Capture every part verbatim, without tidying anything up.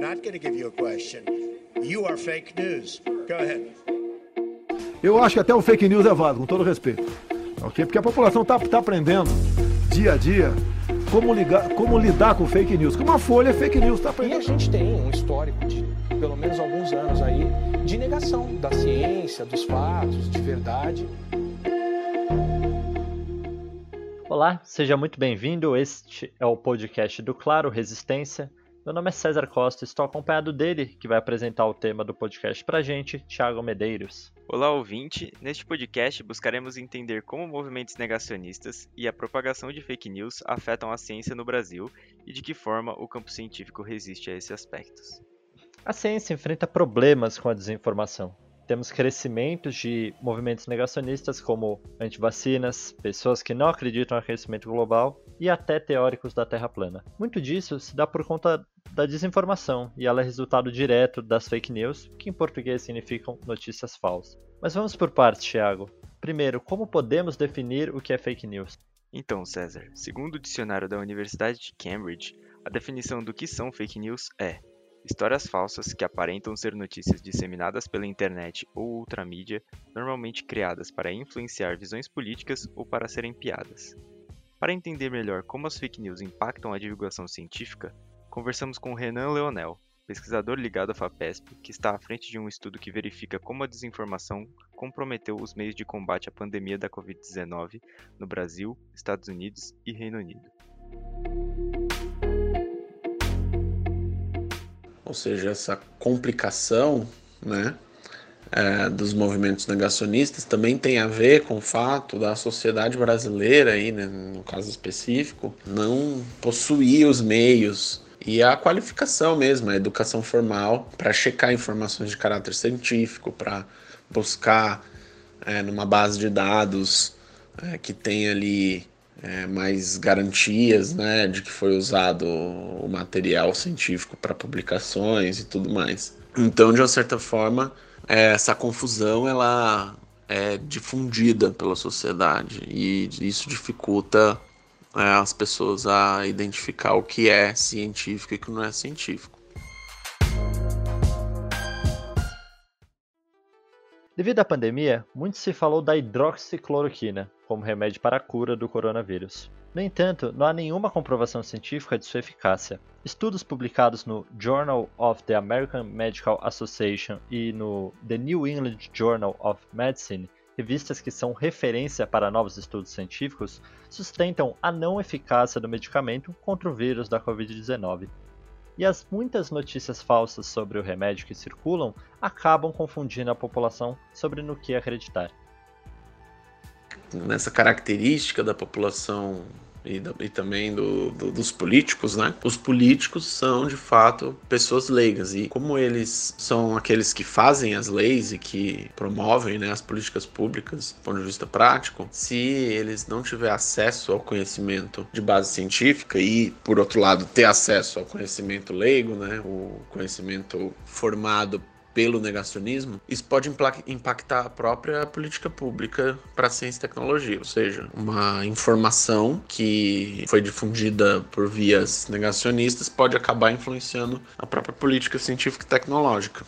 not going to give you a question. You are fake news. Go ahead. Eu acho que até o fake news é válido, com todo respeito. Okay? Porque a população está tá aprendendo dia a dia como, ligar, como lidar com fake news. Como a Folha é fake news, está aprendendo. E a gente tem um histórico de pelo menos alguns anos aí de negação da ciência, dos fatos, de verdade. Olá, seja muito bem-vindo. Este é o podcast do Claro Resistência. Meu nome é César Costa, estou acompanhado dele, que vai apresentar o tema do podcast pra gente, Thiago Medeiros. Olá, ouvinte! Neste podcast buscaremos entender como movimentos negacionistas e a propagação de fake news afetam a ciência no Brasil e de que forma o campo científico resiste a esses aspectos. A ciência enfrenta problemas com a desinformação. Temos crescimentos de movimentos negacionistas como antivacinas, pessoas que não acreditam no aquecimento global e até teóricos da Terra plana. Muito disso se dá por conta da desinformação e ela é resultado direto das fake news, que em português significam notícias falsas. Mas vamos por partes, Thiago. Primeiro, como podemos definir o que é fake news? Então, César, segundo o dicionário da Universidade de Cambridge, a definição do que são fake news é histórias falsas que aparentam ser notícias disseminadas pela internet ou outra mídia, normalmente criadas para influenciar visões políticas ou para serem piadas. Para entender melhor como as fake news impactam a divulgação científica, conversamos com Renan Leonel, pesquisador ligado à FAPESP, que está à frente de um estudo que verifica como a desinformação comprometeu os meios de combate à pandemia da covid dezenove no Brasil, Estados Unidos e Reino Unido. Ou seja, essa complicação, né, é, dos movimentos negacionistas também tem a ver com o fato da sociedade brasileira, aí, né, no caso específico, não possuir os meios e a qualificação mesmo, a educação formal para checar informações de caráter científico, para buscar é, numa base de dados é, que tem ali É, mais garantias, né, de que foi usado o material científico para publicações e tudo mais. Então, de uma certa forma, é, essa confusão ela é difundida pela sociedade e isso dificulta é, as pessoas a identificar o que é científico e o que não é científico. Devido à pandemia, muito se falou da hidroxicloroquina como remédio para a cura do coronavírus. No entanto, não há nenhuma comprovação científica de sua eficácia. Estudos publicados no Journal of the American Medical Association e no The New England Journal of Medicine, revistas que são referência para novos estudos científicos, sustentam a não eficácia do medicamento contra o vírus da covid dezenove. E as muitas notícias falsas sobre o remédio que circulam acabam confundindo a população sobre no que acreditar. Nessa característica da população e, da, e também do, do, dos políticos, né? Os políticos são, de fato, pessoas leigas e como eles são aqueles que fazem as leis e que promovem, né, as políticas públicas do ponto de vista prático, se eles não tiverem acesso ao conhecimento de base científica e, por outro lado, ter acesso ao conhecimento leigo, né, o conhecimento formado pelo negacionismo, isso pode impactar a própria política pública para a ciência e tecnologia, ou seja, uma informação que foi difundida por vias negacionistas pode acabar influenciando a própria política científica e tecnológica.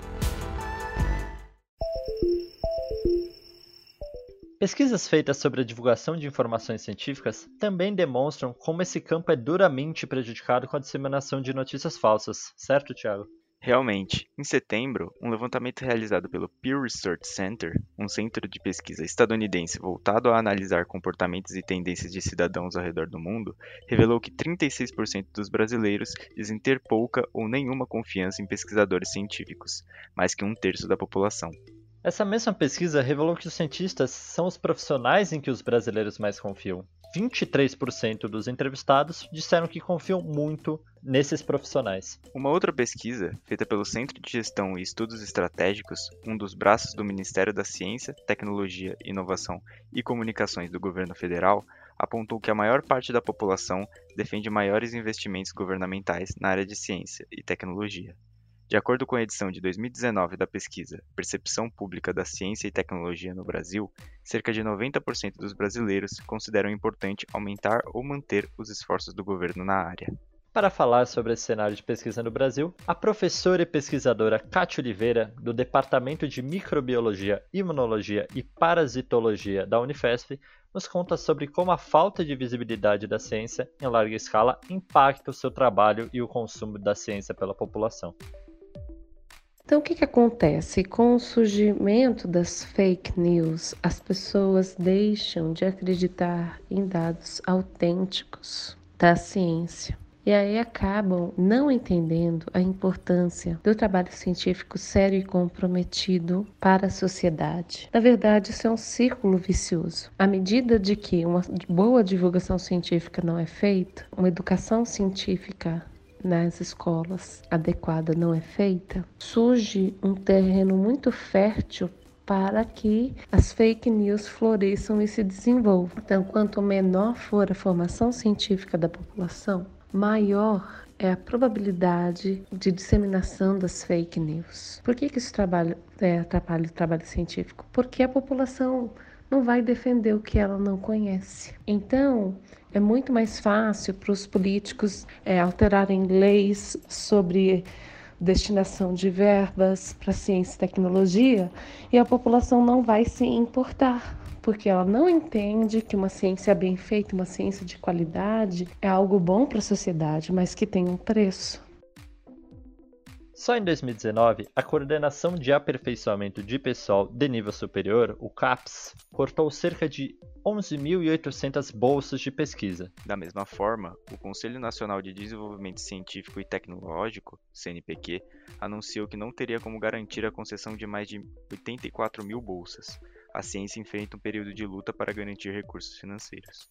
Pesquisas feitas sobre a divulgação de informações científicas também demonstram como esse campo é duramente prejudicado com a disseminação de notícias falsas, certo, Thiago? Realmente, em setembro, um levantamento realizado pelo Pew Research Center, um centro de pesquisa estadunidense voltado a analisar comportamentos e tendências de cidadãos ao redor do mundo, revelou que trinta e seis por cento dos brasileiros dizem ter pouca ou nenhuma confiança em pesquisadores científicos, mais que um terço da população. Essa mesma pesquisa revelou que os cientistas são os profissionais em que os brasileiros mais confiam. vinte e três por cento dos entrevistados disseram que confiam muito nesses profissionais. Uma outra pesquisa, feita pelo Centro de Gestão e Estudos Estratégicos, um dos braços do Ministério da Ciência, Tecnologia, Inovação e Comunicações do Governo Federal, apontou que a maior parte da população defende maiores investimentos governamentais na área de ciência e tecnologia. De acordo com a edição de dois mil e dezenove da pesquisa Percepção Pública da Ciência e Tecnologia no Brasil, cerca de noventa por cento dos brasileiros consideram importante aumentar ou manter os esforços do governo na área. Para falar sobre esse cenário de pesquisa no Brasil, a professora e pesquisadora Cátia Oliveira, do Departamento de Microbiologia, Imunologia e Parasitologia da Unifesp, nos conta sobre como a falta de visibilidade da ciência em larga escala impacta o seu trabalho e o consumo da ciência pela população. Então, o que, que acontece? Com o surgimento das fake news, as pessoas deixam de acreditar em dados autênticos da ciência. E aí acabam não entendendo a importância do trabalho científico sério e comprometido para a sociedade. Na verdade, isso é um círculo vicioso. À medida de que uma boa divulgação científica não é feita, uma educação científica nas escolas adequada não é feita, surge um terreno muito fértil para que as fake news floresçam e se desenvolvam. Então, quanto menor for a formação científica da população, maior é a probabilidade de disseminação das fake news. Por que, que isso trabalha, é, atrapalha o trabalho científico? Porque a população não vai defender o que ela não conhece. Então, é muito mais fácil para os políticos é, alterarem leis sobre destinação de verbas para ciência e tecnologia e a população não vai se importar, porque ela não entende que uma ciência bem feita, uma ciência de qualidade, é algo bom para a sociedade, mas que tem um preço. Só em dois mil e dezenove, a Coordenação de Aperfeiçoamento de Pessoal de Nível Superior, o CAPES, cortou cerca de onze mil e oitocentas bolsas de pesquisa. Da mesma forma, o Conselho Nacional de Desenvolvimento Científico e Tecnológico, C N P Q, anunciou que não teria como garantir a concessão de mais de oitenta e quatro mil bolsas. A ciência enfrenta um período de luta para garantir recursos financeiros.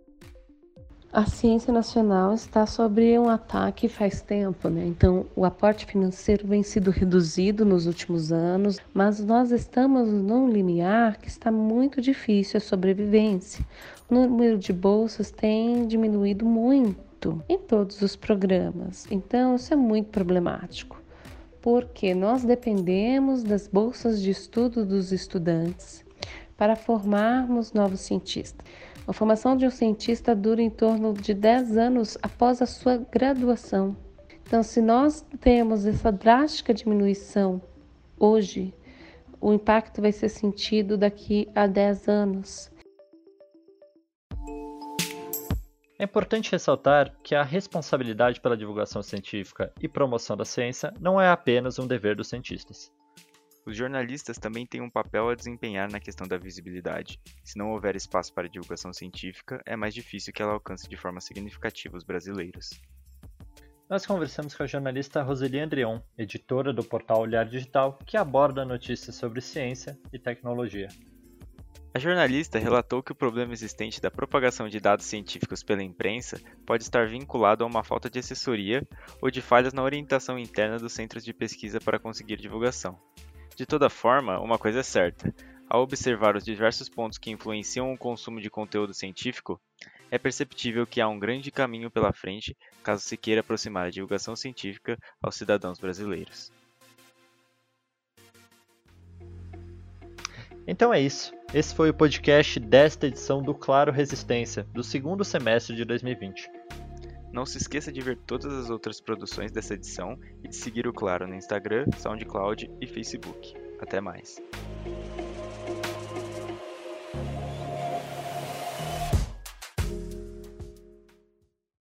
A ciência nacional está sob um ataque faz tempo, né? Então, o aporte financeiro vem sido reduzido nos últimos anos, mas nós estamos num limiar que está muito difícil a sobrevivência. O número de bolsas tem diminuído muito em todos os programas, então isso é muito problemático, porque nós dependemos das bolsas de estudo dos estudantes para formarmos novos cientistas. A formação de um cientista dura em torno de dez anos após a sua graduação. Então, se nós temos essa drástica diminuição hoje, o impacto vai ser sentido daqui a dez anos. É importante ressaltar que a responsabilidade pela divulgação científica e promoção da ciência não é apenas um dever dos cientistas. Os jornalistas também têm um papel a desempenhar na questão da visibilidade. Se não houver espaço para a divulgação científica, é mais difícil que ela alcance de forma significativa os brasileiros. Nós conversamos com a jornalista Roseli Andreon, editora do portal Olhar Digital, que aborda notícias sobre ciência e tecnologia. A jornalista relatou que o problema existente da propagação de dados científicos pela imprensa pode estar vinculado a uma falta de assessoria ou de falhas na orientação interna dos centros de pesquisa para conseguir divulgação. De toda forma, uma coisa é certa: ao observar os diversos pontos que influenciam o consumo de conteúdo científico, é perceptível que há um grande caminho pela frente caso se queira aproximar a divulgação científica aos cidadãos brasileiros. Então é isso. Esse foi o podcast desta edição do Claro Resistência, do segundo semestre de dois mil e vinte. Não se esqueça de ver todas as outras produções dessa edição e de seguir o Claro no Instagram, SoundCloud e Facebook. Até mais!